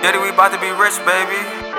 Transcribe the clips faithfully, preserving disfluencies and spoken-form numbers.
Daddy, we about to be rich, baby.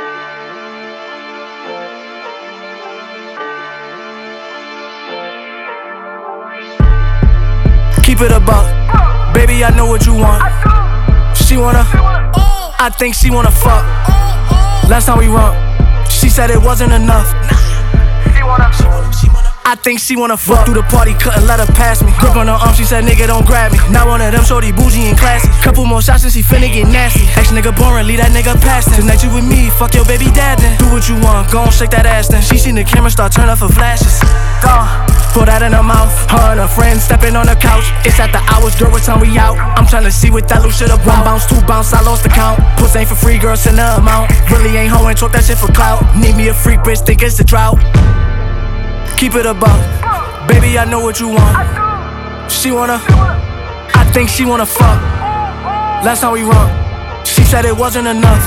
Keep it a buck, baby, I know what you want. She wanna, I think she wanna fuck. Last time we run, she said it wasn't enough. She wanna, I think she wanna fuck. Through the party, couldn't let her pass me. Grip on her arm, she said, nigga, don't grab me. Not one of them, shorty, bougie and classy. Couple more shots and she finna get nasty. Ex nigga boring, leave that nigga past him. Tonight you with me, fuck your baby dad then. Do what you want, gon' shake that ass then. She seen the camera start turn up for flashes. Gone, put that in her mouth. Her and her friends stepping on the couch. It's at the hours, girl, what time we out? I'm tryna see what that little shit about. One bounce, two bounce, I lost the count. Puss ain't for free, girl, send the amount. Really ain't hoeing, talk that shit for clout. Need me a freak bitch, think it's a drought. Keep it a buck, baby, I know what you want. She wanna, I think she wanna fuck. Last time we run, she said it wasn't enough.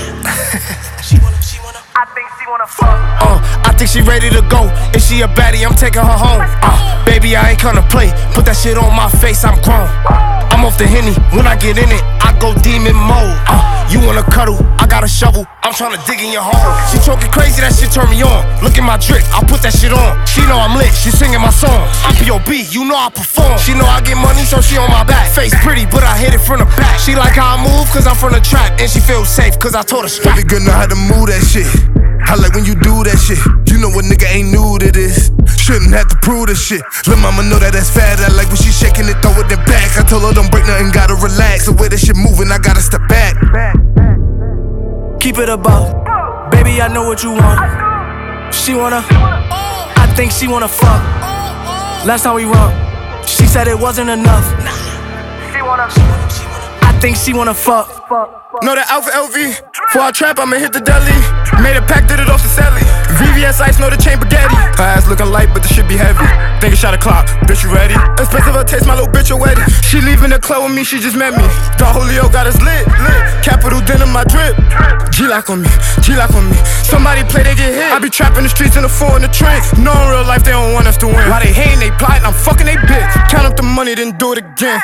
She wanna, she wanna, I think she wanna fuck. Uh, I think she ready to go. If she a baddie, I'm taking her home. Uh, baby, I ain't gonna play. Put that shit on my face, I'm grown. I'm off the Henny, when I get in it, I go demon mode. Uh, you wanna cuddle, I got a shovel, I'm tryna dig in your hole. She talking crazy, that shit turn me on. Look at my drip, I put that shit on. She know I'm lit, she singing my song. I'm P O B, you know I perform. She know I get money, so she on my back. Face pretty, but I hit it from the back. She like how I move, cause I'm from the trap. And she feels safe, cause I told her strap. Baby girl know how to move that shit. I like when you do that shit. You know what nigga ain't new to this. Shouldn't have to prove this shit. Lil' mama know that that's fat. I like when she shaking it, throw it in back. I told her don't break nothing, gotta relax. The way that shit moving, I gotta step back. Keep it a buck, baby, I know what you want. She wanna, I think she wanna fuck. Last time we run, she said it wasn't enough. She wanna, I think she wanna fuck. Know that Alpha L V, before I trap, I'ma hit the deli. Made a pack, did it off the celly. V V S ice, know the chain spaghetti. Her ass looking light, but the shit be heavy. Think a shot o'clock, bitch, you ready? Expensive, I taste my little bitch already. She leaving the club with me, she just met me. The Julio got us lit, lit. Capital denim, my drip. G-lock on me, G-lock on me. Somebody play, they get hit. I be trapping the streets in the four in the train. No, in real life, they don't want us to win. Why they hating, they plotting, I'm fucking they bitch. Count up the money, then do it again.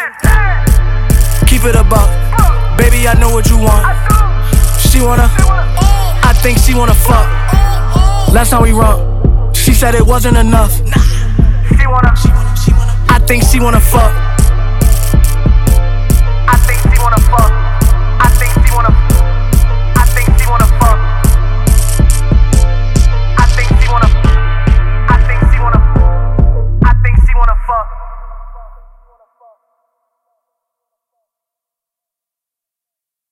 Keep it a buck, baby, I know what you want. She wanna, I think she wanna fuck. Last time we run, she said it wasn't enough. She wanna, I think she wanna fuck.